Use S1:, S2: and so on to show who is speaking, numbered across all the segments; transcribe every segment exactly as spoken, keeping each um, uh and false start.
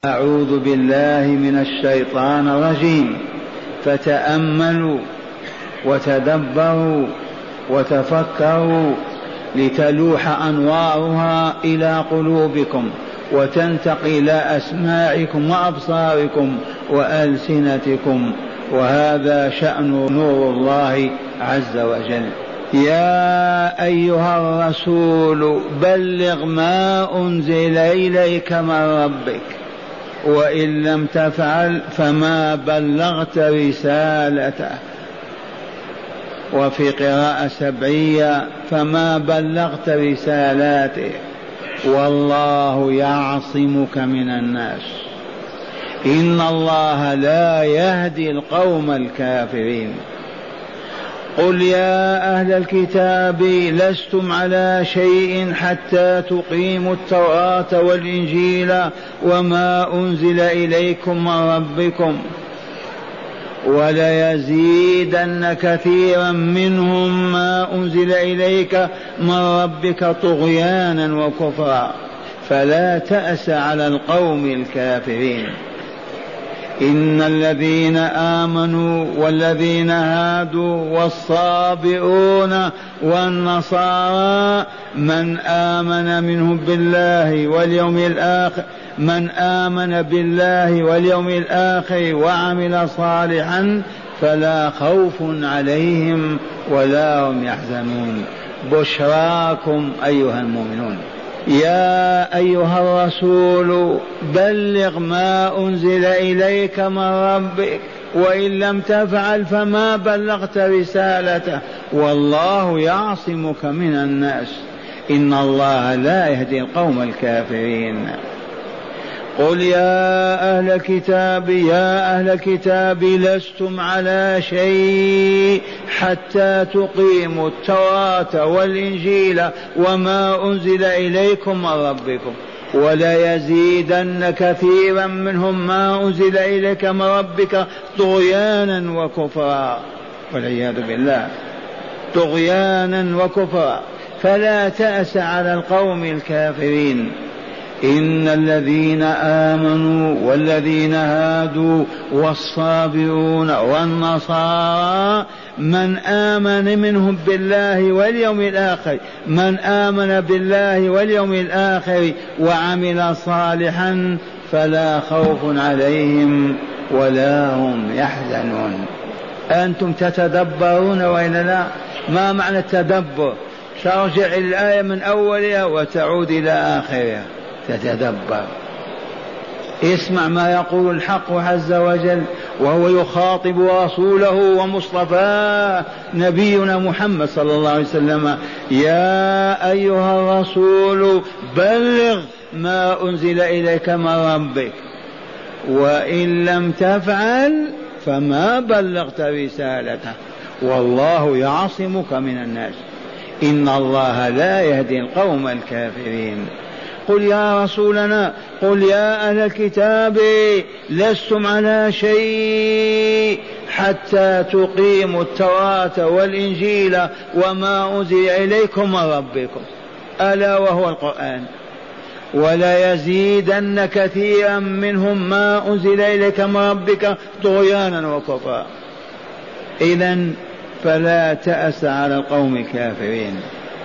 S1: أعوذ بالله من الشيطان الرجيم. فتأملوا وتدبروا وتفكروا لتلوح أنوارها إلى قلوبكم وتنتقل إلى أسماعكم وأبصاركم وألسنتكم، وهذا شأن نور الله عز وجل. يا أيها الرسول بلغ ما أنزل إليك من ربك، وإن لم تفعل فما بلغت رسالته، وفي قراءة سبعية فما بلغت رسالاته، والله يعصمك من الناس، إن الله لا يهدي القوم الكافرين. قل يا أهل الكتاب لستم على شيء حتى تقيموا التوراة والإنجيل وما أنزل إليكم من ربكم، وليزيدن كثيرا منهم ما أنزل إليك من ربك طغيانا وكفرا، فلا تأس على القوم الكافرين. إن الذين آمنوا والذين هادوا والصابئون والنصارى من آمن منهم بالله واليوم الآخر من آمن بالله واليوم الآخر وعمل صالحا فلا خوف عليهم ولا هم يحزنون. بشراكم أيها المؤمنون. يا أيها الرسول بلغ ما أنزل إليك من ربك، وإن لم تفعل فما بلغت رسالته، والله يعصمك من الناس، إن الله لا يهدي القوم الكافرين. قل يا أهل الكتاب يا أهل الكتاب لستم على شيء حتى تقيموا التوراة والإنجيل وما أنزل إليكم من ربكم، وليزيدن كثيرا منهم ما أنزل إليك من ربك طغيانا وكفرا، والعياذ بالله، طغيانا وكفرا، فلا تأس على القوم الكافرين. إن الذين آمنوا والذين هادوا والصابئون والنصارى من آمن منهم بالله واليوم الآخر من آمن بالله واليوم الآخر وعمل صالحا فلا خوف عليهم ولا هم يحزنون. أنتم تتدبرون وإلا لا؟ ما معنى التدبر؟ ترجع الآية من أولها وتعود إلى آخرها، تتدبر، اسمع ما يقول الحق عز وجل وهو يخاطب رسوله ومصطفاه نبينا محمد صلى الله عليه وسلم. يا أيها الرسول بلغ ما أنزل إليك من ربك، وإن لم تفعل فما بلغت رسالته، والله يعصمك من الناس، إن الله لا يهدي القوم الكافرين. قل يا رسولنا قل يا أهل الكتاب لستم على شيء حتى تقيموا التوراة والإنجيل وما أنزل إليكم من ربكم، ألا وهو القرآن، وليزيدن كثيرا منهم ما أنزل إليك من ربك طغيانا وكفرا. إذن فلا تأس على القوم الكافرين.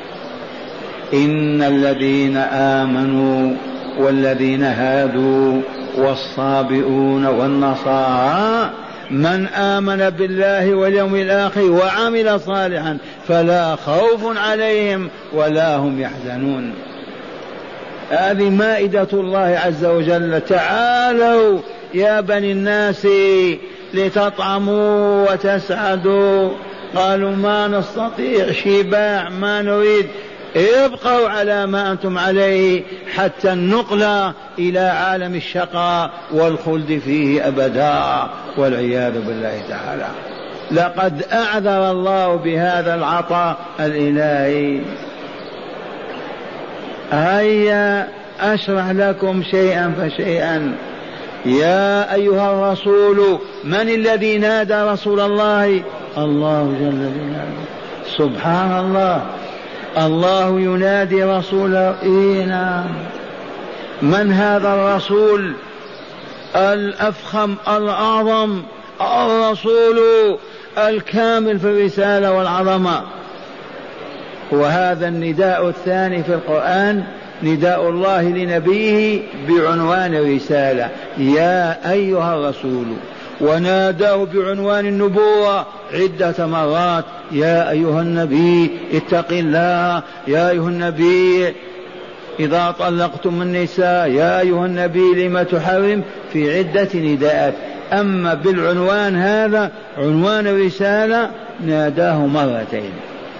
S1: إن الذين آمنوا والذين هادوا والصابئون والنصارى من آمن بالله واليوم الآخر وعمل صالحا فلا خوف عليهم ولا هم يحزنون. هذه مائدة الله عز وجل. تعالوا يا بني الناس لتطعموا وتسعدوا، قالوا ما نستطيع، شباع، ما نريد، ابقوا على ما أنتم عليه حتى النقل إلى عالم الشقاء والخلد فيه أبدا، والعياذ بالله تعالى. لقد أعذر الله بهذا العطاء الإلهي. هيا أشرح لكم شيئا فشيئا. يا أيها الرسول، من الذي نادى رسول الله؟ الله جل جلاله. سبحان الله، الله ينادي رسوله. إيه نعم. من هذا الرسول؟ الأفخم الأعظم الرسول الكامل في الرسالة والعظمة. وهذا النداء الثاني في القرآن نداء الله لنبيه بعنوان الرسالة يا أيها الرسول، وناداه بعنوان النبوة عدة مرات يا أيها النبي اتق الله، يا أيها النبي إذا طلقتم النساء، يا أيها النبي لما تحرم، في عدة نداءات. أما بالعنوان هذا عنوان الرسالة ناداه مرتين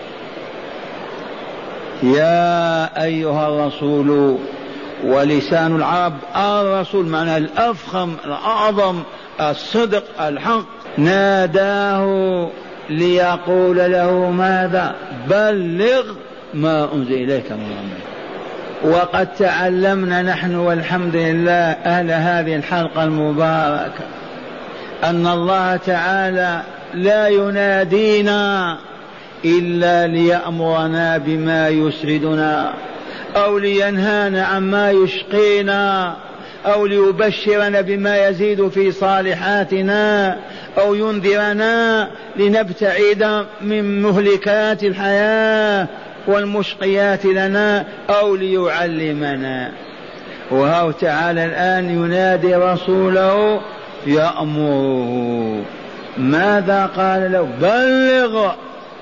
S1: يا أيها الرسول. ولسان العرب الرسول معناه الأفخم الأعظم الصدق الحق. ناداه ليقول له ماذا؟ بلغ ما أنزل إليك من ربك. وقد تعلمنا نحن والحمد لله أهل هذه الحلقة المباركة أن الله تعالى لا ينادينا إلا ليأمرنا بما يسعدنا أو لينهانا عما يشقينا أو ليبشرنا بما يزيد في صالحاتنا أو ينذرنا لنبتعد من مهلكات الحياة والمشقيات لنا أو ليعلمنا. وهو تعالى الآن ينادي رسوله يأمره. ماذا قال له؟ بلغ.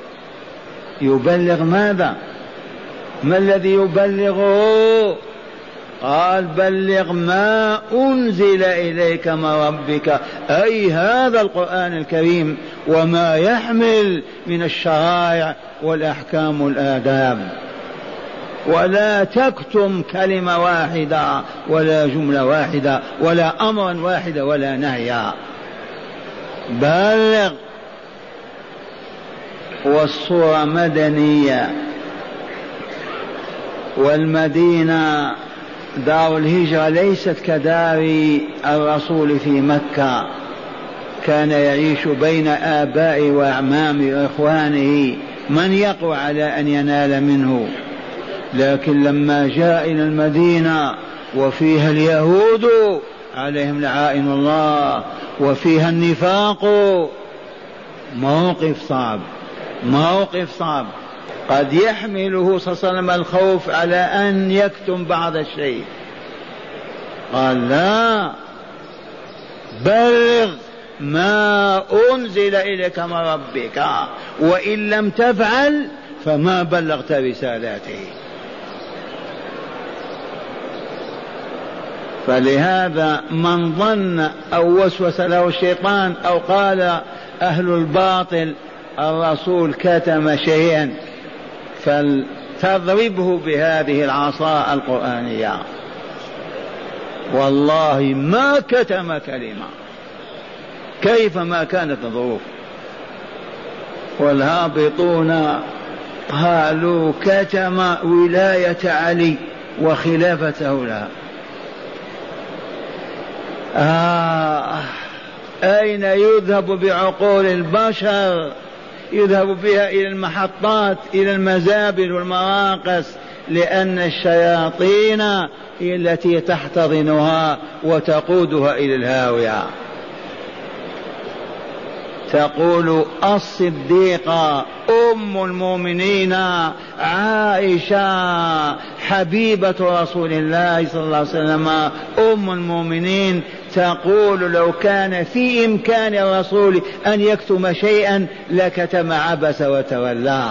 S1: يبلغ ماذا؟ ما الذي يبلغه؟ قال بلغ ما أنزل إليك من ربك، أي هذا القرآن الكريم وما يحمل من الشرائع والأحكام والآداب. ولا تكتم كلمة واحدة ولا جملة واحدة ولا أمرا واحدا ولا نهيا، بلغ. والصورة مدنية، والمدينة دار الهجرة ليست كدار الرسول في مكة، كان يعيش بين آبائه وأعمامه وإخوانه من يقوى على أن ينال منه. لكن لما جاء إلى المدينة وفيها اليهود عليهم لعائن الله وفيها النفاق، موقف صعب، موقف صعب. قد يحمله صلى الله عليه وسلم الخوف على أن يكتم بعض الشيء. قال لا، بلغ ما أنزل إليك من ربك، وإن لم تفعل فما بلغت رسالاته. فلهذا من ظن أو وسوس له الشيطان أو قال أهل الباطل الرسول كتم شيئا فلتضربه بهذه العصا القرآنية. والله ما كتم كلمة كيف ما كانت الظروف. والهابطون قالوا كتم ولاية علي وخلافته لها. آه أين يذهب بعقول البشر؟ يذهب بها إلى المحطات، إلى المزابل والمراقص، لأن الشياطين هي التي تحتضنها وتقودها إلى الهاوية. تقول الصديقة أم المؤمنين عائشة حبيبة رسول الله صلى الله عليه وسلم أم المؤمنين تقول لو كان في إمكان الرسول أن يكتم شيئا لكتم عبس وتولى.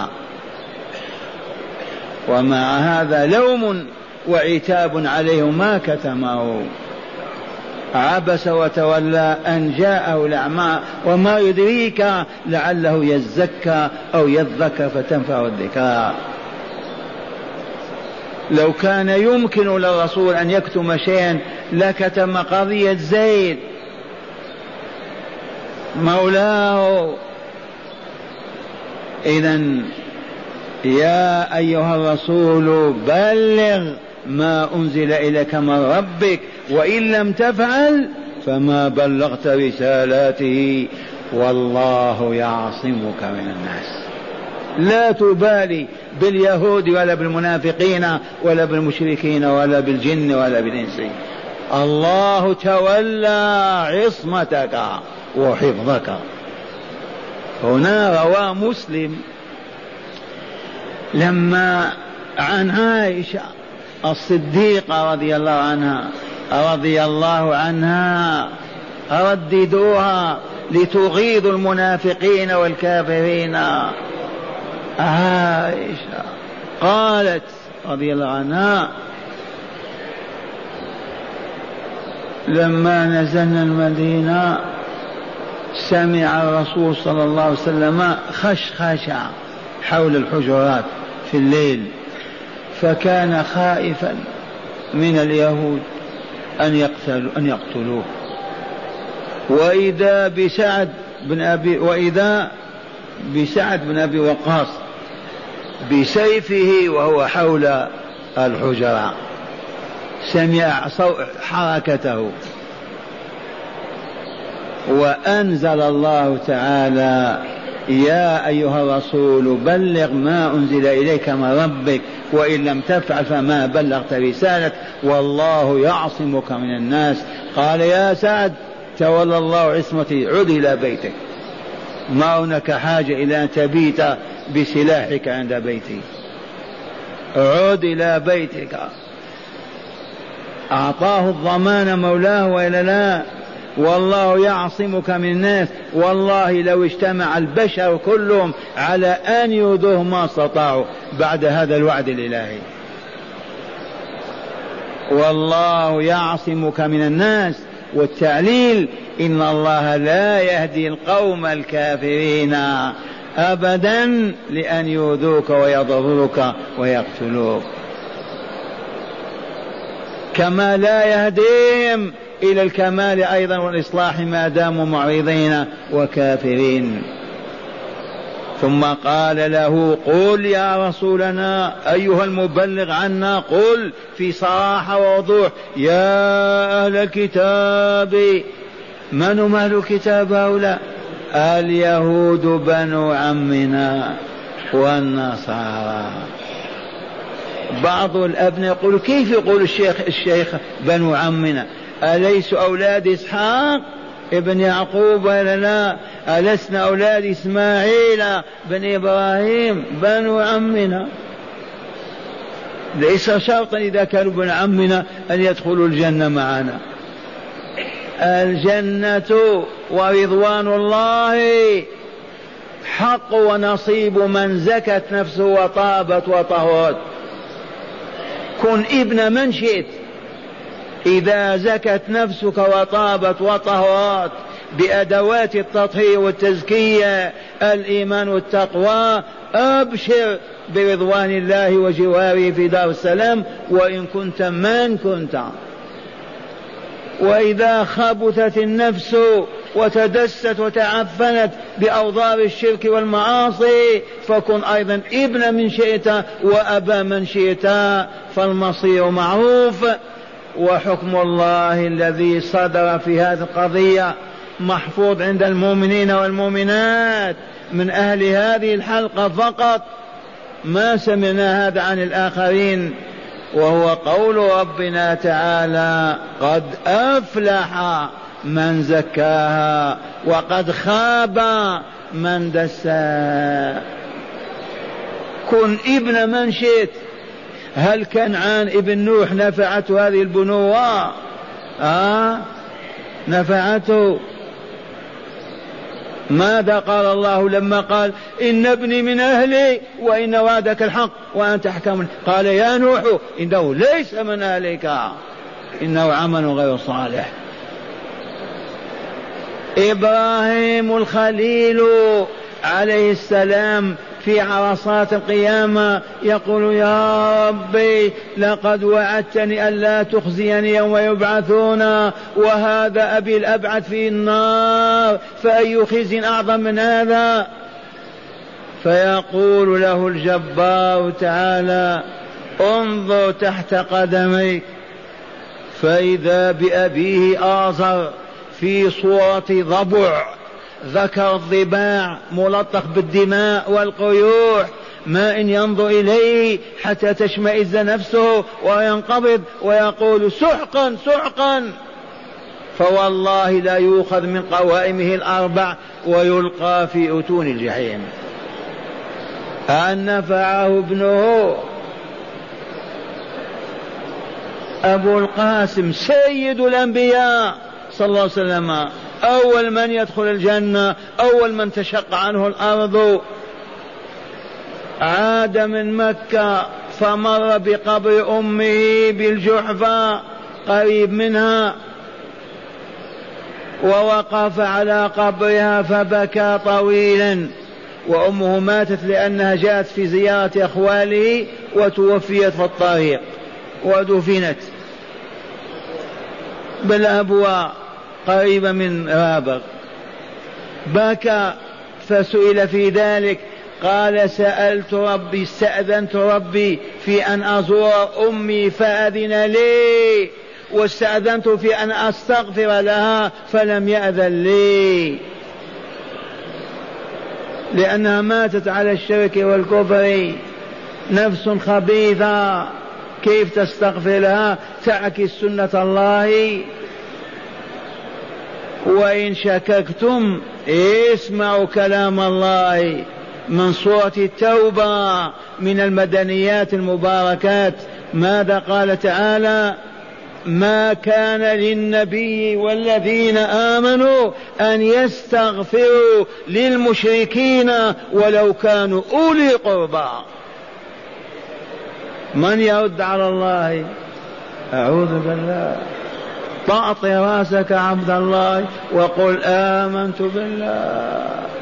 S1: ومع هذا لوم وعتاب عليه ما كتمه. عبس وتولى أن جاءه الأعمى وما يدريك لعله يزكى أو يذكى فتنفع الذكرى. لو كان يمكن للرسول أن يكتم شيئا لكتم قضية زيد مولاه. إذن يا أيها الرسول بلغ ما أنزل إليك من ربك، وإن لم تفعل فما بلغت رسالاته والله يعصمك من الناس. لا تبالي باليهود ولا بالمنافقين ولا بالمشركين ولا بالجن ولا بالإنس. الله تولى عصمتك وحفظك. هنا روى مسلم لما عن عائشة الصديقة رضي الله عنها رضي الله عنها رددوها لتغيظ المنافقين والكافرين. عائشة قالت رضي الله عنها لما نزلنا المدينة سمع الرسول صلى الله عليه وسلم خشخشة حول الحجرات في الليل، فكان خائفا من اليهود أن يقتلوا أن يقتلوه. وإذا بسعد بن أبي وإذا بسعد بن أبي وقاص بسيفه وهو حول الحجرة، سمع حركته وأنزل الله تعالى يا أيها الرسول بلغ ما أنزل إليك من ربك وإن لم تفعل فما بلغت رسالة والله يعصمك من الناس. قال يا سعد تولى الله عصمتي، عد إلى بيتك، ما هناك حاجة إلى أن تبيت بسلاحك عند بيتي، عد إلى بيتك. أعطاه الضمان مولاه وإلا لا؟ والله يعصمك من الناس. والله لو اجتمع البشر كلهم على أن يؤذوه ما استطاعوا بعد هذا الوعد الإلهي. والله يعصمك من الناس، والتعليل إن الله لا يهدي القوم الكافرين أبدا لأن يؤذوك ويضروك ويقتلوك، كما لا يهديهم إلى الكمال أيضا والإصلاح ما داموا معرضين وكافرين. ثم قال له قل يا رسولنا أيها المبلغ عنا، قل في صراحة ووضوح يا أهل الكتاب. من هم أهل الكتاب هؤلاء؟ اليهود بنو عمنا والنصارى. بعض الأبناء يقول كيف يقول الشيخ الشيخ بنو عمنا؟ أليسوا أولاد إسحاق ابن يعقوب ولا لا؟ ألسنا أولاد إسماعيل بن إبراهيم؟ بنو عمنا. ليس شرطا إذا كانوا بن عمنا أن يدخلوا الجنة معنا. الجنة ورضوان الله حق ونصيب من زكت نفسه وطابت وطهرت. كن ابن من شئت، إذا زكت نفسك وطابت وطهرت بأدوات التطهير والتزكية الإيمان والتقوى، أبشر برضوان الله وجواره في دار السلام وإن كنت من كنت. وإذا خبثت النفس وتدست وتعفنت بأوضار الشرك والمعاصي فكن أيضا ابن من شئت وأبا من شئت، فالمصير معروف. وحكم الله الذي صدر في هذه القضية محفوظ عند المؤمنين والمؤمنات من أهل هذه الحلقة فقط، ما سمعنا هذا عن الآخرين، وهو قول ربنا تعالى قد أفلح من زكاها وقد خاب من دساها. كن ابن من شئت. هل كنعان ابن نوح نفعته هذه البنوة؟ آه نفعته. ماذا قال الله لما قال إن ابني من أهلي وإن وعدك الحق وأنت أحكم؟ قال يا نوح إنه ليس من أهلك إنه عمل غير صالح. إبراهيم الخليل عليه السلام في عرصات القيامة يقول يا ربي لقد وعدتني ألا تخزيني يوم يبعثون وهذا أبي الأبعد في النار فأي خزي أعظم من هذا؟ فيقول له الجبار تعالى انظر تحت قدميك فإذا بأبيه آزر في صورة ضبع ذكر الضباع ملطخ بالدماء والقيوح ماء ينظر إليه حتى تشمئز نفسه وينقبض ويقول سحقا سحقا، فوالله لا يؤخذ من قوائمه الأربع ويلقى في أتون الجحيم. أن نفعه ابنه أبو القاسم سيد الأنبياء صلى الله عليه وسلم، أول من يدخل الجنة، أول من تشق عنه الأرض، عاد من مكة فمر بقبر أمه بالجحفة قريب منها، ووقف على قبرها فبكى طويلا، وأمه ماتت لأنها جاءت في زيارة أخواله وتوفيت في الطريق ودفنت بالأبواء قريبة من رابغ. بكى فسئل في ذلك قال سألت ربي استأذنت ربي في أن أزور أمي فأذن لي، واستأذنت في أن أستغفر لها فلم يأذن لي، لأنها ماتت على الشرك والكفر، نفس خبيثة، كيف تستغفر لها؟ تعكس سنة الله. وإن شككتم اسمعوا كلام الله من سورة التوبة من المدنيات المباركات. ماذا قال تعالى؟ ما كان للنبي والذين آمنوا أن يستغفروا للمشركين ولو كانوا أولي قربى. من يرد على الله؟ أعوذ بالله. طأطي راسك عبد الله وقل آمنت بالله.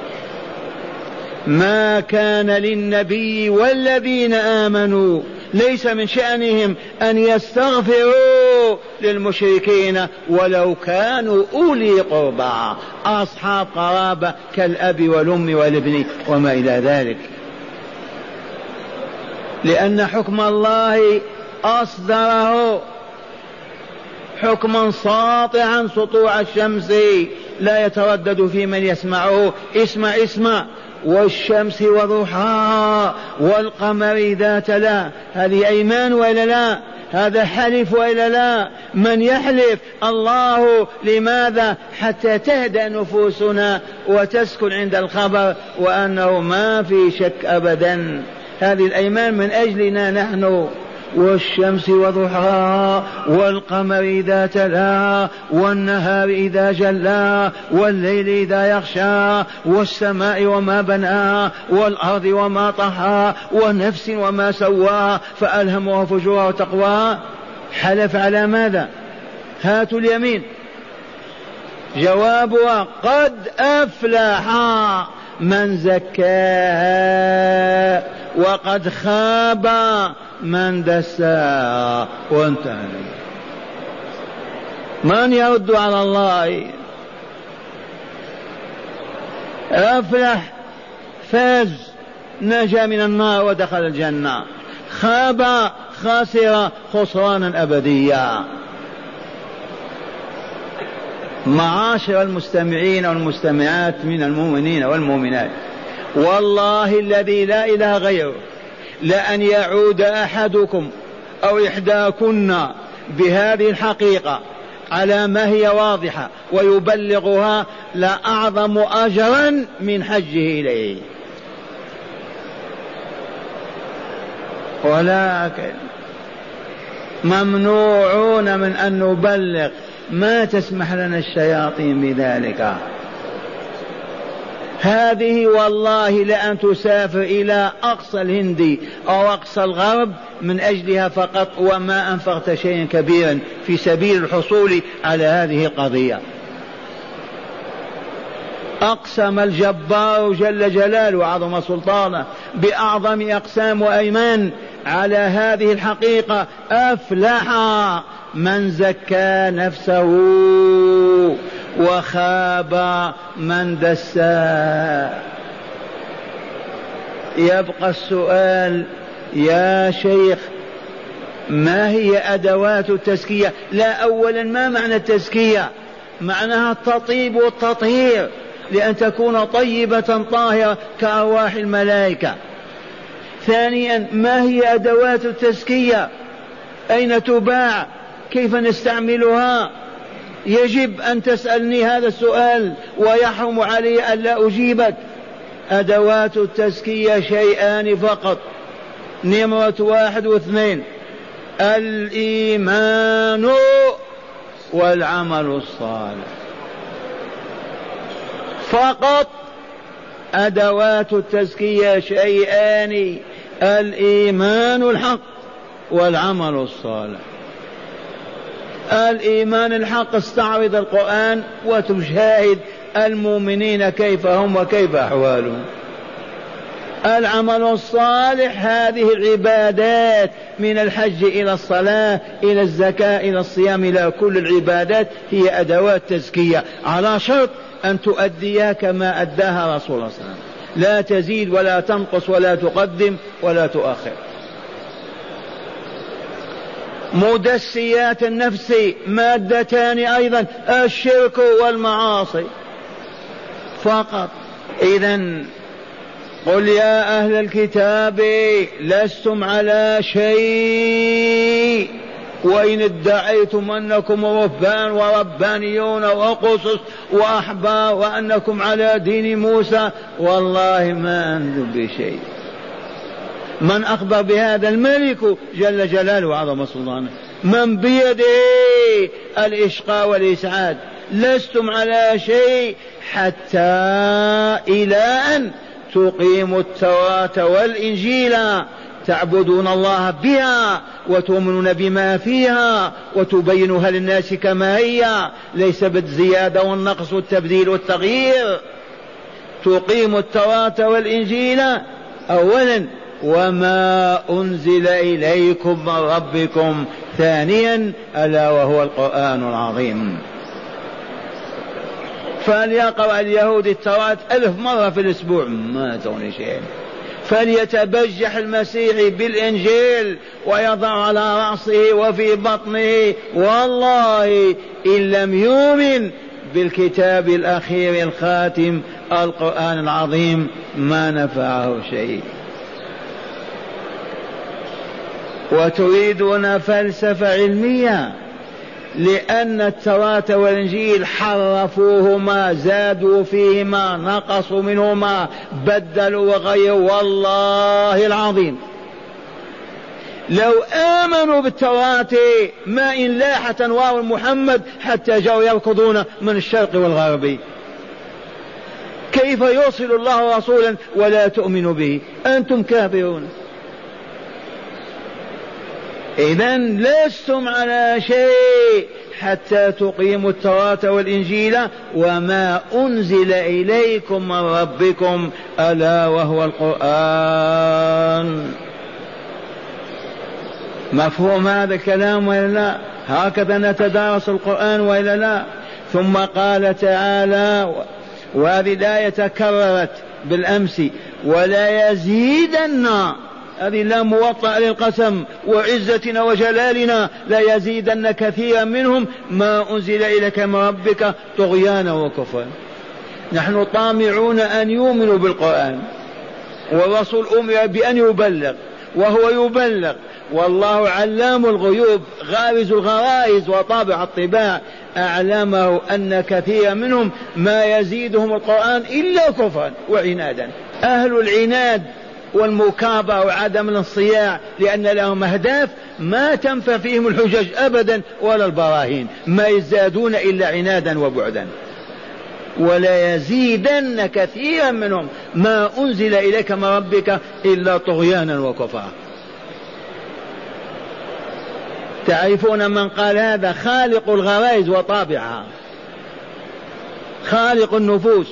S1: ما كان للنبي والذين آمنوا، ليس من شأنهم أن يستغفروا للمشركين ولو كانوا أولي قربى، أصحاب قرابة كالأب والأم والابن وما إلى ذلك، لأن حكم الله أصدره حكما ساطعا سطوع الشمس لا يتردد في من يسمعه. اسمع اسمع والشمس وضحاها والقمر إذا تلا، هذه أيمان وإلا لا؟ هذا حلف وإلا لا؟ من يحلف؟ الله. لماذا؟ حتى تهدأ نفوسنا وتسكن عند الخبر وأنه ما في شك أبدا. هذه الأيمان من أجلنا نحن. والشمس وضحاها والقمر إذا تلاها والنهار إذا جلاها والليل إذا يغشاها والسماء وما بناها والأرض وما طحاها ونفس وما سواها فألهمها فجورها وتقواها. حلف على ماذا؟ هاتوا اليمين. جوابها قد أفلح من زكاها وقد خاب من دساها وانتهى. من يرد على الله؟ أفلح فاز نجا من النار ودخل الجنة، خاب خاسر خسرانا أبديا. معاشر المستمعين والمستمعات من المؤمنين والمؤمنات، والله الذي لا إله غيره لأن يعود أحدكم أو إحداكن بهذه الحقيقة على ما هي واضحة ويبلغها لأعظم أجرا من حجه إليه. ولكن ممنوعون من أن نبلغ، ما تسمح لنا الشياطين بذلك. هذه والله لأن تسافر إلى أقصى الهند أو أقصى الغرب من أجلها فقط، وما أنفقت شيئا كبيرا في سبيل الحصول على هذه القضية. أقسم الجبار جل جلاله وعظم سلطانه بأعظم أقسام وأيمان على هذه الحقيقة: أفلح من زكى نفسه وخاب من دسا. يبقى السؤال يا شيخ، ما هي أدوات التزكية؟ لا، أولا ما معنى التزكية؟ معناها التطيب والتطهير لأن تكون طيبة طاهرة كأرواح الملائكة. ثانيا ما هي أدوات التزكية؟ أين تباع؟ كيف نستعملها؟ يجب أن تسألني هذا السؤال ويحرم علي أن لا أجيبك. أدوات التزكية شيئان فقط، نمرة واحد واثنين: الإيمان والعمل الصالح فقط. أدوات التزكية شيئان: الإيمان الحق والعمل الصالح. الإيمان الحق استعرض القرآن وتشاهد المؤمنين كيف هم وكيف أحوالهم. العمل الصالح هذه العبادات من الحج إلى الصلاة إلى الزكاة إلى الصيام إلى كل العبادات هي أدوات تزكية، على شرط أن تؤديها كما أداها رسول الله صلى الله عليه وسلم، لا تزيد ولا تنقص ولا تقدم ولا تؤخر. مدسيات النفس مادتان أيضا: الشرك والمعاصي فقط. إذن قل يا أهل الكتاب لستم على شيء وإن ادعيتم أنكم رهبان وربانيون وقصص وأحبار وأنكم على دين موسى، والله ما أنتم بشيء. من أخبر بهذا؟ الملك جل جلاله وعظم سلطانه، من بيده الإشقاء والإسعاد. لستم على شيء حتى إلى أن تقيموا التوراة والإنجيل، تعبدون الله بها وتؤمنون بما فيها وتبينها للناس كما هي، ليس بالزيادة والنقص والتبديل والتغيير. تقيموا التوراة والإنجيل أولا، وما أنزل إليكم من ربكم ثانيا، ألا وهو القرآن العظيم. فليقرأ اليهود التوراة ألف مرة في الأسبوع ما تغني شيء، فليتبجح المسيحي بالإنجيل ويضع على رأسه وفي بطنه، والله إن لم يؤمن بالكتاب الأخير الخاتم القرآن العظيم ما نفعه شيء. وتريدون فلسفة علمية، لأن التوراة والإنجيل حرفوهما، زادوا فيهما، نقصوا منهما، بدلوا وغيروا. والله العظيم لو آمنوا بالتوراة ما إن لاحت أنوار محمد حتى جاءوا يركضون من الشرق والغرب. كيف يرسل الله رسولا ولا تؤمنوا به؟ أنتم كافرون. إذن لستم على شيء حتى تقيموا التوراة والإنجيل وما أنزل إليكم من ربكم ألا وهو القرآن. مفهوم هذا الكلام ولا لا؟ هكذا نتدارس القرآن ولا لا؟ ثم قال تعالى، وهذه الآية تكررت بالأمس: ولا يزيدن، هذه لا موطأ للقسم، وعزتنا وجلالنا لا يزيدن كثيرا منهم ما أنزل إليك من ربك طغيانا وكفرا. نحن طامعون أن يؤمنوا بالقرآن، والرسول أمر بأن يبلغ وهو يبلغ، والله علام الغيوب غارز الغرائز وطابع الطباع، أعلمه أن كثيرا منهم ما يزيدهم القرآن إلا كفرا وعنادا. أهل العناد والمكابرة وعدم الانصياع لأن لهم أهداف ما تنفع فيهم الحجج أبدا ولا البراهين، ما يزدادون إلا عنادا وبعدا. ولا يزيدن كثيرا منهم ما أنزل إليك من ربك إلا طغيانا وكفرا. تعرفون من قال هذا؟ خالق الغرائز وطابعها، خالق النفوس.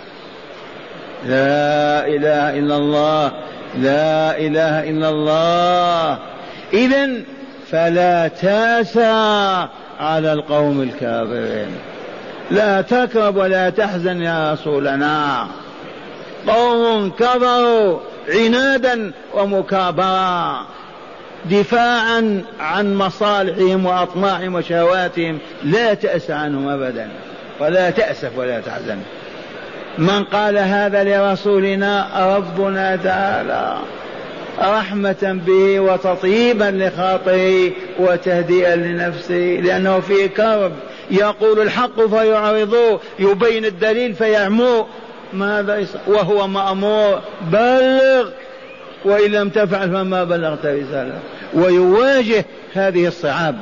S1: لا إله إلا الله، لا إله إلا الله. إذن فلا تأسى على القوم الكافرين، لا تكرب ولا تحزن يا رسولنا. قوم كفروا عنادا ومكابرة، دفاعا عن مصالحهم وأطماعهم وشهواتهم، لا تأس عنهم أبدا، ولا تأسف ولا تحزن. من قال هذا لرسولنا؟ ربنا تعالى. رحمة به وتطيبا لخاطره وتهدئا لنفسه، لأنه فيه كرب. يقول الحق فيعرضوه، يبين الدليل فيعمو، ماذا يصنع؟ وهو مأمور بلغ، وإن لم تفعل فما بلغت رسالة. ويواجه هذه الصعاب.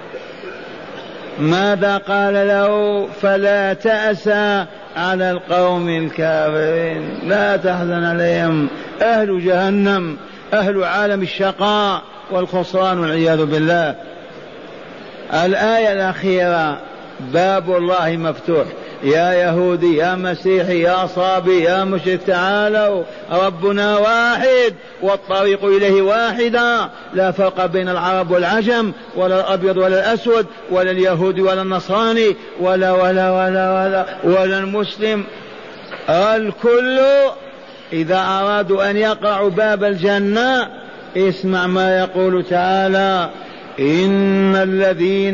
S1: ماذا قال له؟ فلا تأس على القوم الكافرين، لا تحزن عليهم، أهل جهنم، أهل عالم الشقاء والخسران والعياذ بالله. الآية الأخيرة باب الله مفتوح، يا يهودي يا مسيحي يا صابي يا مشرك تعالوا، ربنا واحد والطريق إليه واحدة، لا فرق بين العرب والعجم ولا الأبيض ولا الأسود ولا اليهودي ولا النصراني ولا ولا ولا ولا, ولا المسلم، الكل إذا أرادوا أن يقرعوا باب الجنة. اسمع ما يقول تعالى: إن الذين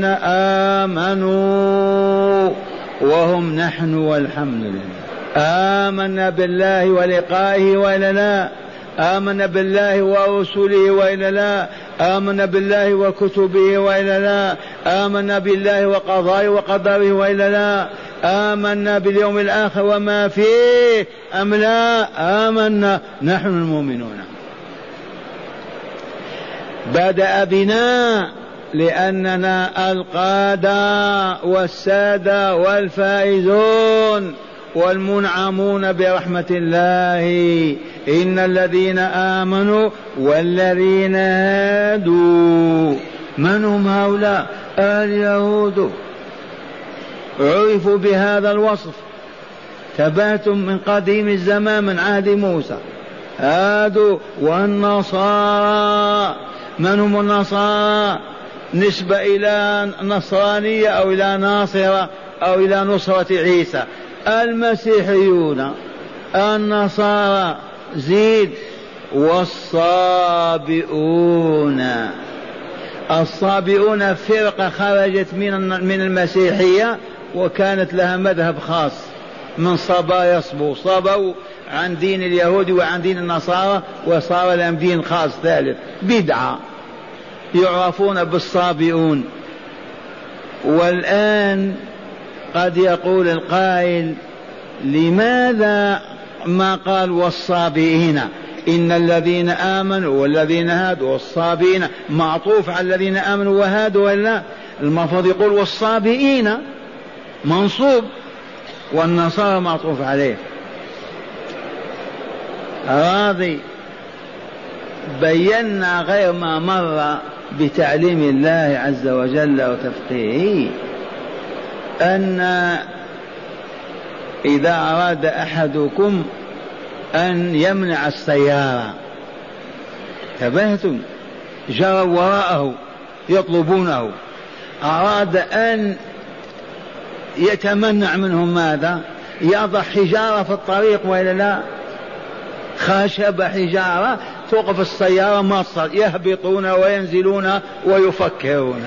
S1: آمنوا وهم نحن والحمد لله. آمنا بالله ولقائه وإلا لا؟ آمنا بالله ورسله وإلا لا؟ آمنا بالله وكتبه وإلا لا؟ آمنا بالله وقضائه وقدره وإلا لا؟ آمنا باليوم الآخر وما فيه أم لا؟ آمنا نحن المؤمنون. بدأ بنا لأننا القادة والسادة والفائزون والمنعمون برحمة الله. إن الذين آمنوا والذين هادوا، من هم هؤلاء؟ اليهود، عرفوا بهذا الوصف، تباتم من قديم الزمان من عهد موسى. هادوا. والنصارى، من هم النصارى؟ نسبة إلى نصرانية أو إلى ناصرة أو إلى نصرة عيسى. المسيحيون، النصارى، زيد. والصابئون، الصابئون فرقة خرجت من من المسيحية وكانت لها مذهب خاص، من صبا يصبو، صبوا عن دين اليهود وعن دين النصارى وصار لهم دين خاص ثالث، بدعة، يعرفون بالصابئون. والآن قد يقول القائل: لماذا ما قال والصابئين؟ إن الذين آمنوا والذين هادوا والصابئين معطوف على الذين آمنوا وهادوا، ولا المفروض يقول والصابئين منصوب والنصارى معطوف عليه. راضي. بينا غير ما مر بتعليم الله عز وجل وتفقيهه أن إذا أراد أحدكم أن يمنع السيارة، تبهتم، جروا وراءه يطلبونه، أراد أن يتمنع منهم ماذا؟ يضع حجارة في الطريق وإلا لا؟ خشب، حجارة، توقف السيارة ما تصل، يهبطون وينزلون ويفكرون.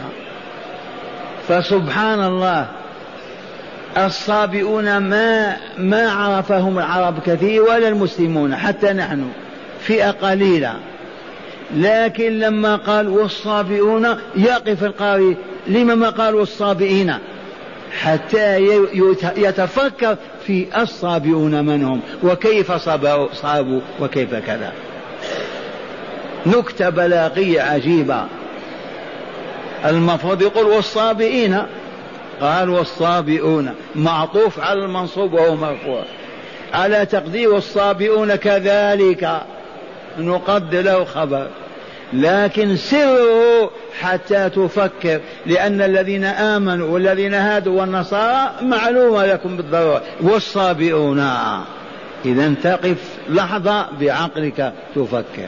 S1: فسبحان الله، الصابئون ما ما عرفهم العرب كثير ولا المسلمون، حتى نحن فئة قليلة. لكن لما قال والصابئون يقف القارئ، لما ما قال والصابئين؟ حتى يتفكر في الصابئون من هم وكيف صابوا وكيف كذا. نكتة بلاغية عجيبة. المفروض يقول والصابئين، قال والصابئون، معطوف على المنصوب وهو مرفوع، على تقدير والصابئون كذلك نقدر له خبر. لكن سره حتى تفكر، لأن الذين آمنوا والذين هادوا والنصارى معلومة لكم بالضرورة، والصابئون. إذا تقف لحظة بعقلك تفكر.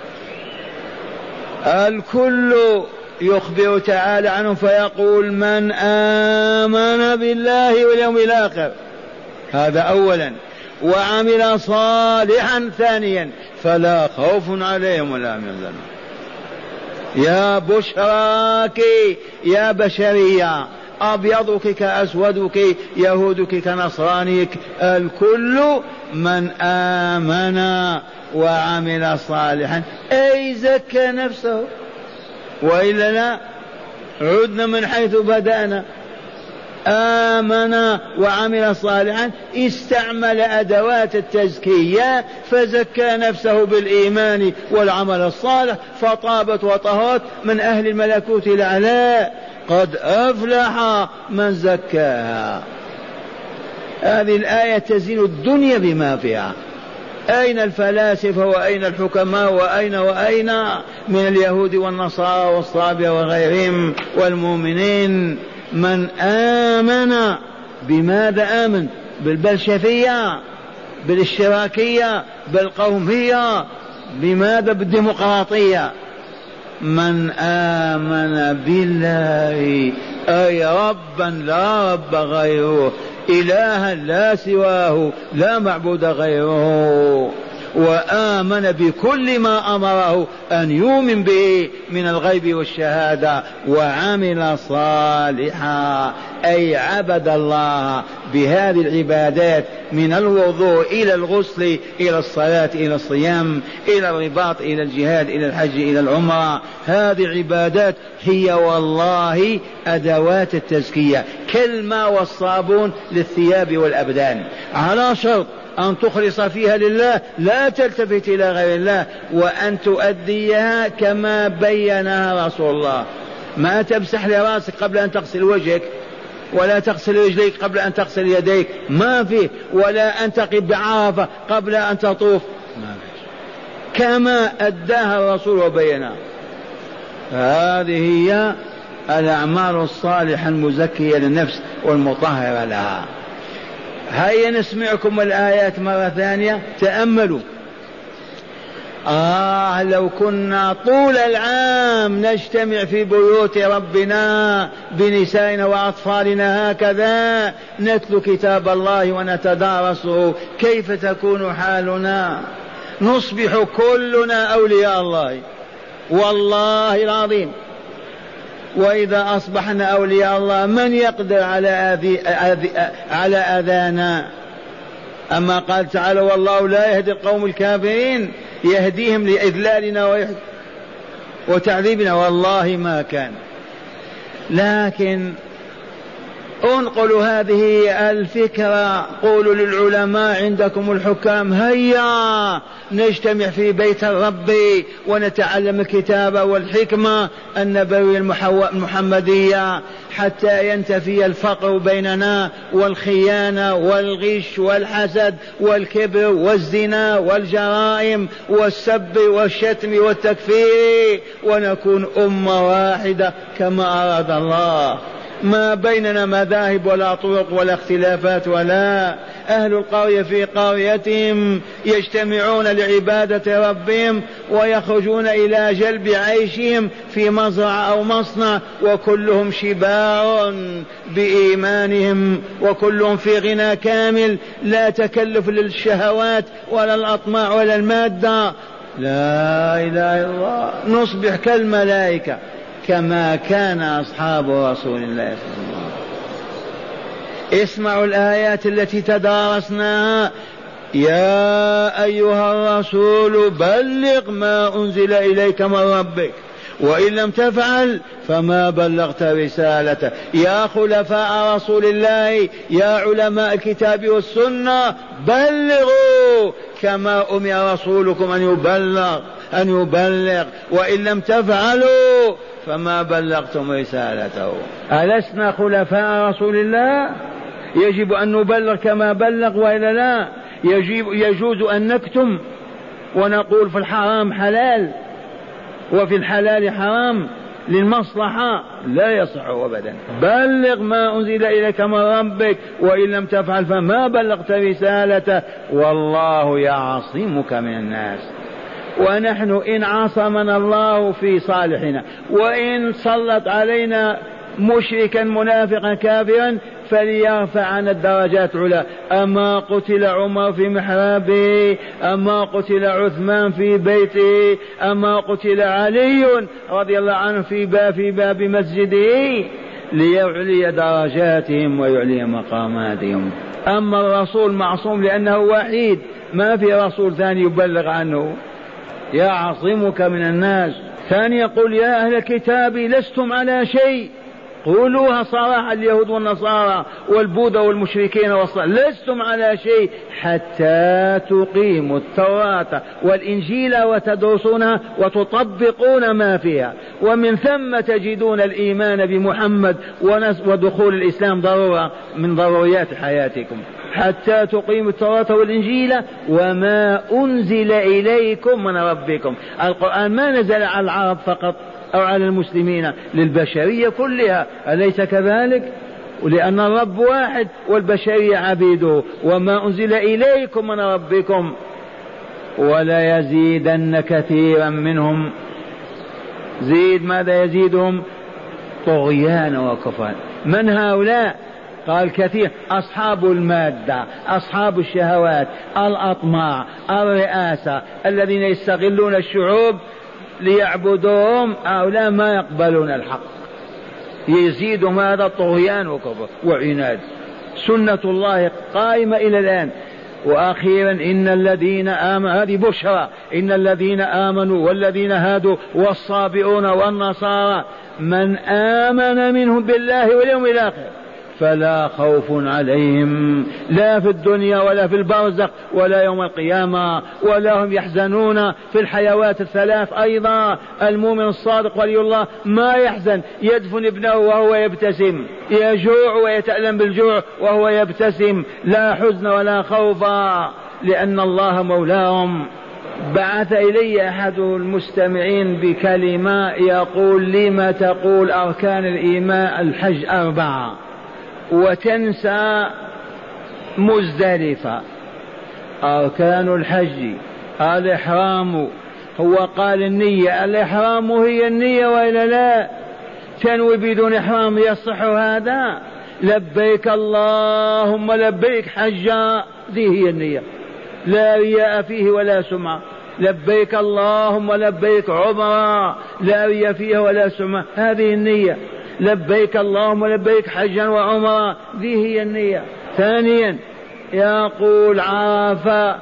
S1: الكل يخبر تعالى عنه فيقول: من آمن بالله واليوم الآخر، هذا أولا، وعمل صالحا ثانيا، فلا خوف عليهم ولا هم يحزنون. يا بشراك يا بشرية، أبيضك كأسودك يهودك كنصرانيك، الكل من آمن وعمل صالحا أي زكى نفسه. وإلا لا عدنا من حيث بدأنا. آمن وعمل صالحا استعمل أدوات التزكية فزكى نفسه بالإيمان والعمل الصالح فطابت وطهرت من أهل الملكوت الأعلى. قد أفلح من زكاها. هذه الآية تزين الدنيا بما فيها. أين الفلاسفة وأين الحكماء وأين وأين من اليهود والنصارى والصابئة وغيرهم والمؤمنين؟ من آمن بماذا آمن؟ بالبلشفية، بالاشتراكية، بالقومية، بماذا؟ بالديمقراطية. من آمن بالله أي ربا لا رب غيره، إلها لا سواه، لا معبود غيره، وآمن بكل ما أمره أن يؤمن به من الغيب والشهادة، وعمل صالحا أي عبد الله بهذه العبادات من الوضوء إلى الغسل إلى الصلاة إلى الصيام إلى الرباط إلى الجهاد إلى الحج إلى العمرة. هذه العبادات هي والله أدوات التزكية كالماء والصابون للثياب والأبدان، على شرط أن تخلص فيها لله، لا تلتفت إلى غير الله، وأن تؤديها كما بينها رسول الله. ما تمسح لراسك قبل أن تغسل وجهك، ولا تغسل رجليك قبل أن تغسل يديك، ما في، ولا أن تقف بعرفة قبل أن تطوف، كما أداها الرسول وبينها. هذه هي الأعمال الصالحة المزكية للنفس والمطهرة لها. هيا نسمعكم الآيات مرة ثانية، تأملوا. آه لو كنا طول العام نجتمع في بيوت ربنا بنسائنا وأطفالنا هكذا نتلو كتاب الله ونتدارسه، كيف تكون حالنا؟ نصبح كلنا أولياء الله والله العظيم. وإذا أصبحنا أولياء الله من يقدر على أذي أذي على أذانا؟ أما قال تعالى والله لا يهدي القوم الكافرين، يهديهم لإذلالنا وتعذيبنا، والله ما كان. لكن انقلوا هذه الفكرة، قولوا للعلماء عندكم الحكام هيا نجتمع في بيت الرب ونتعلم الكتاب والحكمة النبوية المحمدية حتى ينتفي الفقر بيننا والخيانة والغش والحسد والكبر والزنا والجرائم والسب والشتم والتكفير، ونكون أمة واحدة كما أراد الله. ما بيننا مذاهب ولا طرق ولا اختلافات، ولا أهل القرية في قريتهم يجتمعون لعبادة ربهم ويخرجون إلى جلب عيشهم في مزرعة أو مصنع، وكلهم شبار بإيمانهم، وكلهم في غنى كامل، لا تكلف للشهوات ولا الأطماع ولا المادة. لا إله إلا الله، نصبح كالملائكة كما كان أصحاب رسول الله صلى الله عليه وسلم. اسمعوا الآيات التي تدارسناها. يا أيها الرسول بلغ ما أنزل إليك من ربك وإن لم تفعل فما بلغت رسالته. يا خلفاء رسول الله، يا علماء الكتاب والسنة، بلغوا كما أمر رسولكم أن يبلغ أن يبلغ وإن لم تفعلوا فما بلغتم رسالته. ألسنا خلفاء رسول الله؟ يجب أن نبلغ كما بلغ وإلا لا؟ يجب يجوز أن نكتم ونقول في الحرام حلال وفي الحلال حرام للمصلحة؟ لا يصح أبدا. بلغ ما أنزل إليك من ربك وإن لم تفعل فما بلغت رسالته والله يعصمك من الناس. ونحن إن عصمنا الله في صالحنا، وإن سلط علينا مشركا منافقا كافرا فليرفع عن الدرجات علا. أما قتل عمر في محرابه، أما قتل عثمان في بيته، أما قتل علي رضي الله عنه في باب, في باب مسجده، ليعلي درجاتهم ويعلي مقاماتهم. أما الرسول معصوم لأنه وحيد، ما في رسول ثاني يبلغ عنه يعصمك من الناس. ثاني يقول يا أهل الكتاب لستم على شيء، قولوها صراحة اليهود والنصارى والبوذا والمشركين والصلاة، لستم على شيء حتى تقيموا التوراة والإنجيل وتدرسونها وتطبقون ما فيها، ومن ثم تجدون الإيمان بمحمد ودخول الإسلام ضرورة من ضروريات حياتكم. حتى تقيموا التوراة والإنجيل وما أنزل إليكم من ربكم. القرآن ما نزل على العرب فقط أو على المسلمين، للبشرية كلها، أليس كذلك؟ ولأن الرب واحد والبشرية عبيده. وما أنزل إليكم من ربكم ولا يزيدن كثيرا منهم، زيد ماذا يزيدهم؟ طغيان وكفرا. من هؤلاء؟ قال كثير، أصحاب المادة، أصحاب الشهوات، الأطماع، الرئاسة، الذين يستغلون الشعوب ليعبدوهم. هؤلاء ما يقبلون الحق، يزيدهم هذا طغيان وكفر وعناد. سنة الله قائمة إلى الآن. وأخيرا إن الذين آمنوا، هذه بشرى، إن الذين آمنوا والذين هادوا والصابئون والنصارى من آمن منهم بالله واليوم الآخر فلا خوف عليهم لا في الدنيا ولا في البرزخ ولا يوم القيامة ولا هم يحزنون. في الحيوات الثلاث أيضا المؤمن الصادق ولي الله ما يحزن، يدفن ابنه وهو يبتسم، يجوع ويتألم بالجوع وهو يبتسم، لا حزن ولا خوف لأن الله مولاهم. بعث إلي أحد المستمعين بكلمة يقول لما تقول أركان الإيمان الحج أربعة وتنسى مزدلفة؟ أركان الحج الإحرام، هو قال النية، الإحرام هي النية وإلا لا؟ تنوي بدون إحرام يصح هذا؟ لبيك اللهم لبيك حجا، ذي هي النية، لا رياء فيه ولا سمعة. لبيك اللهم لبيك عمرا، لا رياء فيها ولا سمعة، هذه النية. لبيك اللهم لبيك حجا وعمرا، ذي هي النية. ثانيا يقول عرفة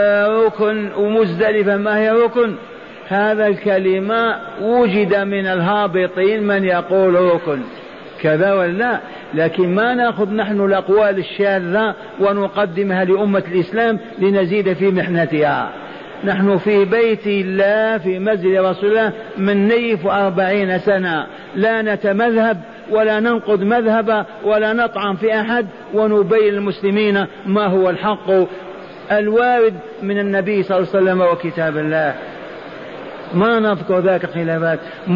S1: ركن ومزدلفة ما هي ركن؟ هذا الكلمة وجد من الهابطين من يقول ركن كذا ولا، لكن ما نأخذ نحن الأقوال الشاذة ونقدمها لأمة الإسلام لنزيد في محنتها. نحن في بيت الله في مسجد رسول الله من نيف أربعين سنة، لا نتمذهب ولا ننقض مذهبا ولا نطعن في أحد، ونبين المسلمين ما هو الحق الوارد من النبي صلى الله عليه وسلم وكتاب الله، ما نذكر ذاك خلافات.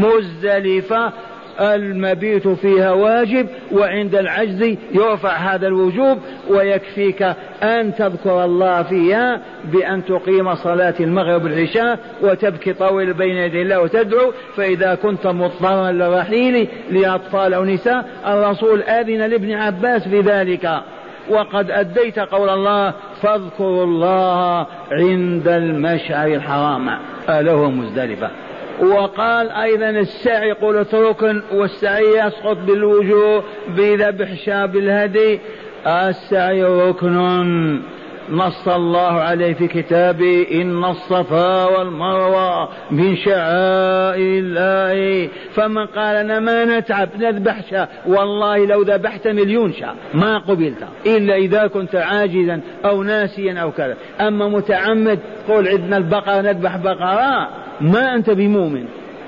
S1: مزدلفة المبيت فيها واجب، وعند العجز يرفع هذا الوجوب، ويكفيك أن تذكر الله فيها بأن تقيم صلاة المغرب والعشاء وتبكي طويل بين يدي الله وتدعو. فإذا كنت مضطرا للرحيل لأطفال أو نساء، الرسول آذن لابن عباس في ذلك، وقد أديت قول الله فاذكروا الله عند المشعر الحرام، ألا هو مزدلفة. وقال أيضا السعي قلت ركن، والسعي يسقط بالوجوه بذبح شاب الهدي. السعي ركن نص الله عليه في كتابه إن الصفا والمروة من شعائر الله، فمن قال أنا ما نتعب نذبح شاء، والله لو ذبحت مليون شاء ما قبلت إلا إذا كنت عاجزا أو ناسيا أو كذا. أما متعمد قول عندنا البقرة نذبح بقرة، ما أنت بمؤمن.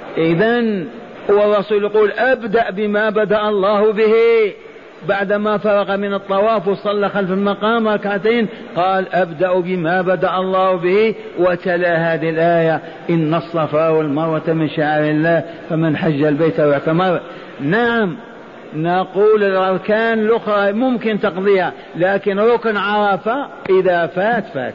S1: إذن والرسول يقول أبدأ بما بدأ الله به. بعدما فرغ من الطواف وصلى خلف المقام ركعتين قال أبدأ بما بدأ الله به، وتلا هذه الآية إن الصفا والمروة من شعائر الله فمن حج البيت واعتمر. نعم نقول الأركان الأخرى ممكن تقضيها، لكن ركن عرفة إذا فات فات.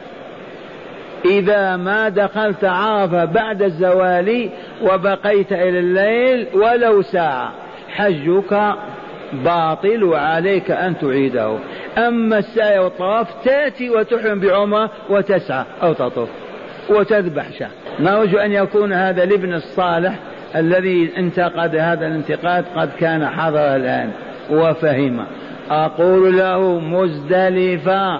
S1: إذا ما دخلت عرفة بعد الزوال وبقيت إلى الليل ولو ساعة حجك باطل وعليك أن تعيده. أما السعي والطواف تأتي وتحرم بعمرة وتسعى أو تطوف وتذبح شاة. نرجو أن يكون هذا الابن الصالح الذي انتقد هذا الانتقاد قد كان حضر الآن وفهم. أقول له مزدلفة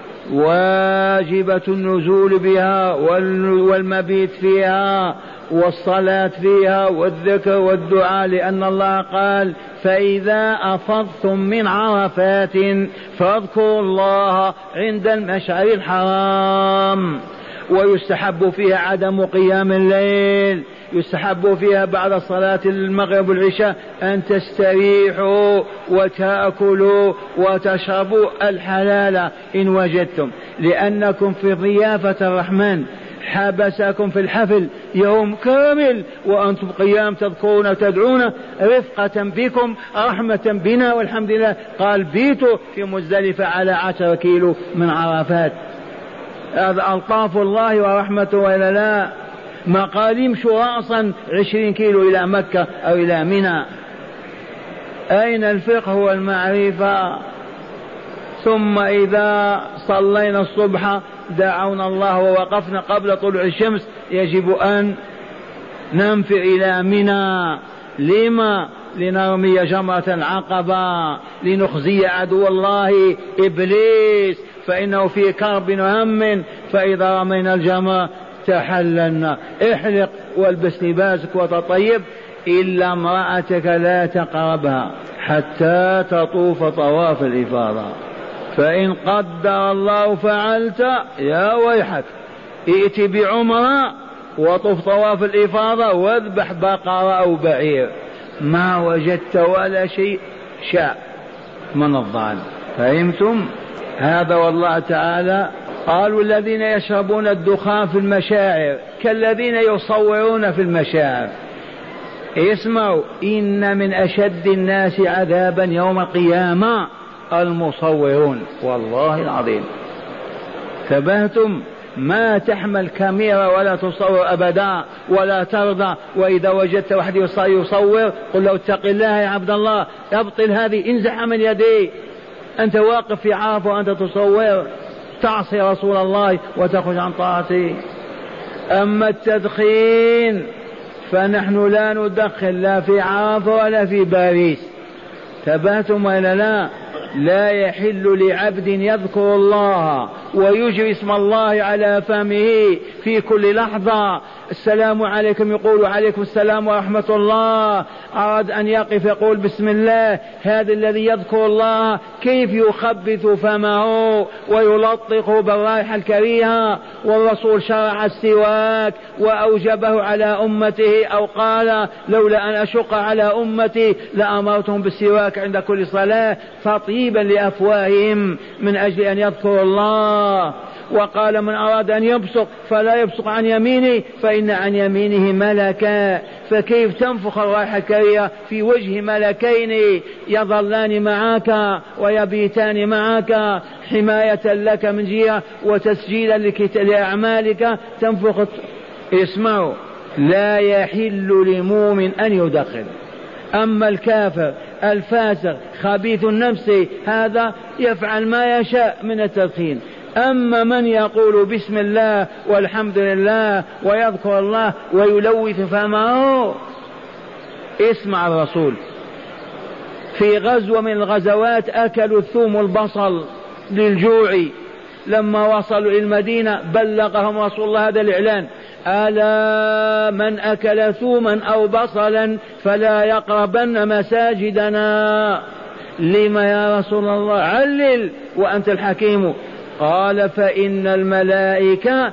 S1: واجبة النزول بها والمبيت فيها والصلاة فيها والذكر والدعاء، لأن الله قال فإذا أفضتم من عرفات فاذكروا الله عند المشعر الحرام. ويستحب فيها عدم قيام الليل، يستحب فيها بعد صلاة المغرب والعشاء أن تستريحوا وتأكلوا وتشربوا الحلال إن وجدتم، لأنكم في ضيافة الرحمن حبسكم في الحفل يوم كامل وأنتم قيام تذكرون تدعون رفقة بكم رحمة بنا والحمد لله. قال بيتوا في مزدلفة على عشر كيلو من عرفات. هذا ألطاف الله ورحمته وإلا لا؟ ما قال يمشوا رأسا عشرين كيلو إلى مكة أو إلى منى. أين الفقه والمعرفة؟ ثم إذا صلينا الصبح دعونا الله ووقفنا قبل طلوع الشمس يجب أن ننفر إلى منى. لما؟ لنرمي جمرة العقبة، لنخزي عدو الله إبليس فإنه في كرب وهم. فإذا رمينا الجمرة تحللنا. احلق والبس لباسك وتطيب، إلا امرأتك لا تقربها حتى تطوف طواف الإفاضة. فإن قدر الله فعلت يا ويحك، ائت بعمرة وطف طواف الإفاضة واذبح بقرة أو بعير. ما وجدت ولا شيء شاء من الظالم. فهمتم؟ هذا والله تعالى. قالوا الذين يشربون الدخان في المشاعر كالذين يصورون في المشاعر. اسمعوا، إن من أشد الناس عذابا يوم القيامة المصورون، والله العظيم. ثبتم؟ ما تحمل كاميرا ولا تصور أبدا ولا ترضى. وإذا وجدت واحد يصور قل له اتق الله يا عبد الله، ابطل هذه، انزح من يدي. أنت واقف في عرفة وأنت تصور، تعصي رسول الله وتخرج عن طاعته. أما التدخين فنحن لا ندخن لا في عرفة ولا في باريس. ثبتم ولا لا؟ لا يحل لعبد يذكر الله ويجري اسم الله على فمه في كل لحظة. السلام عليكم يقول عليكم السلام ورحمة الله. أراد أن يقف يقول بسم الله. هذا الذي يذكر الله كيف يخبث فمه ويلطخ بالرائحة الكريهة. والرسول شرع السواك وأوجبه على أمته، أو قال لولا أن أشق على أمتي لأمرتهم بالسواك عند كل صلاة تطيبا لأفواههم من أجل أن يذكروا الله. وقال من أراد أن يبصق فلا يبصق عن يمينه فإن عن يمينه ملكا. فكيف تنفخ الرائحة الكريهة في وجه ملكين يظلان معك ويبيتان معك حماية لك من جهة وتسجيلا لأعمالك تنفخ. اسمعوا، لا يحل لمؤمن أن يدخن. أما الكافر الفاسق خبيث النفس هذا يفعل ما يشاء من التدخين. أما من يقول بسم الله والحمد لله ويذكر الله ويلوث فمه، اسمع الرسول في غزوة من الغزوات أكلوا الثوم والبصل للجوع. لما وصلوا إلى المدينة بلغهم رسول الله هذا الإعلان: ألا من أكل ثوما أو بصلا فلا يقربن مساجدنا. لما يا رسول الله؟ علل وأنت الحكيم. قال: فإن الملائكة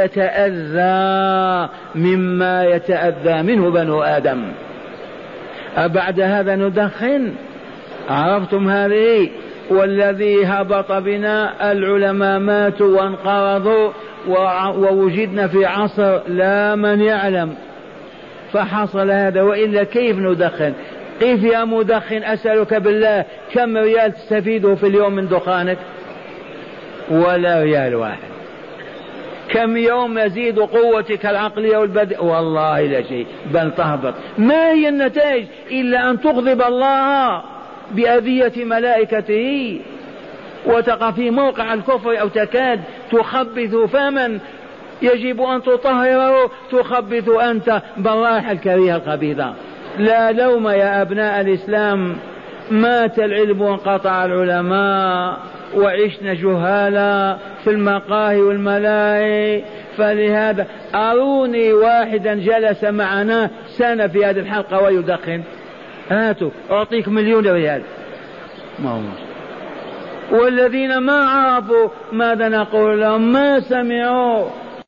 S1: تتأذى مما يتأذى منه بنو آدم. أبعد هذا ندخن؟ عرفتم هذه؟ والذي هبط بنا العلماء ماتوا وانقرضوا ووجدنا في عصر لا من يعلم، فحصل هذا. وإلا كيف ندخن؟ كيف يا مدخن أسألك بالله كم ريال تستفيده في اليوم من دخانك؟ ولا ريال واحد. كم يوم يزيد قوتك العقلية والبدء؟ والله لا شيء، بل تهبط. ما هي النتائج إلا أن تغضب الله بأذية ملائكته وتقع في موقع الكفر أو تكاد تخبث فما يجب أن تطهره، تخبث أنت بالرائحة الكريهة الخبيثة. لا لوم يا أبناء الإسلام، مات العلم وانقطع العلماء وعشنا جهالا في المقاهي والملاهي. فلهذا أروني واحدا جلس معنا سنة في هذه الحلقة ويدخن، هاتوا أعطيك مليون ريال. ما هو والذين ما عرفوا ماذا نقول لهم؟ ما سمعوا